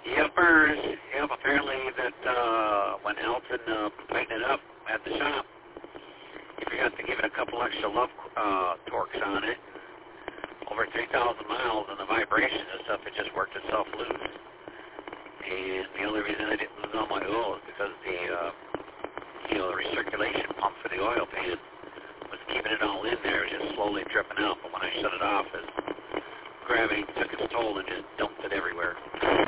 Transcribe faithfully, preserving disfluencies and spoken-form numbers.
Yuppers. Yep, apparently that uh, when Elton uh, tightened it up at the shop, he forgot to give it a couple extra love uh, torques on it. Over three thousand miles, and the vibrations and stuff, it just worked itself loose. And the only reason I didn't lose all my oil is because the, uh, you know, the recirculation pump for the oil pan was keeping it all in there, just slowly dripping out. But when I shut it off, it, gravity took its toll and just dumped it everywhere.